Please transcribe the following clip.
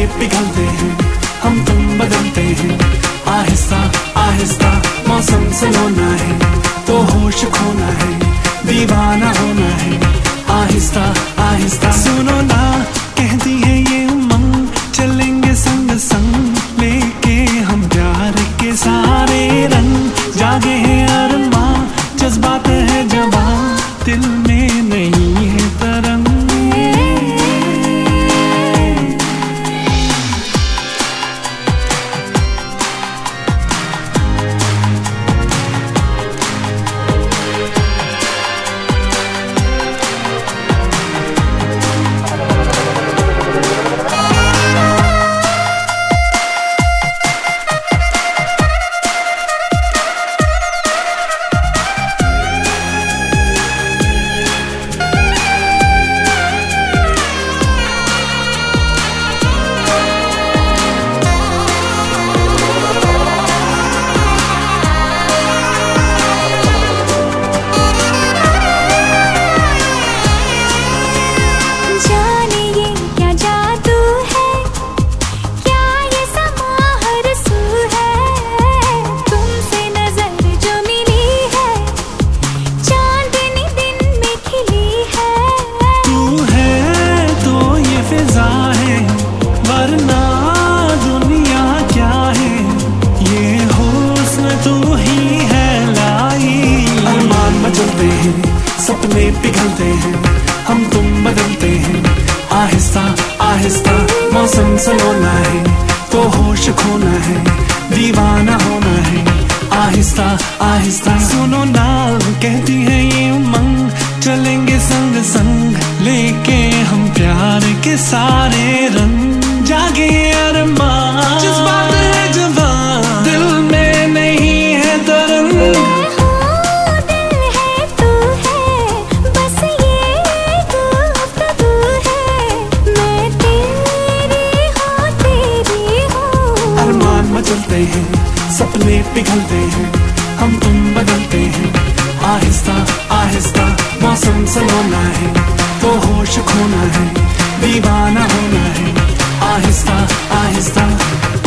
पिघलते हैं, हम तुम बदलते हैं। आहिस्ता आहिस्ता मौसम से होना है, तो होश खोना है, दीवाना होना है। आहिस्ता आहिस्ता सुनो ना, कहती है ये उमंग, चलेंगे संग संग, लेके हम प्यार के सारे रंग। जागे हैं अरमा, जज्बात है जवां, दिल में नहीं है तरंग। सपने पिघलते हैं, हम तुम बदलते हैं। आहिस्ता आहिस्ता मौसम सलोना है, तो होश खोना है, दीवाना होना है। आहिस्ता आहिस्ता सुनो ना, कहती है ये उमंग, चलेंगे संग संग, लेके हम प्यार के सारे रंग। जागे अरमान, जज्बात है जवां, दिल में नहीं है तरंग। चलते हैं, सपने पिघलते हैं, हम तुम बदलते हैं। आहिस्ता आहिस्ता मौसम सलोना है, तो होश खोना है, दीवाना होना है। आहिस्ता आहिस्ता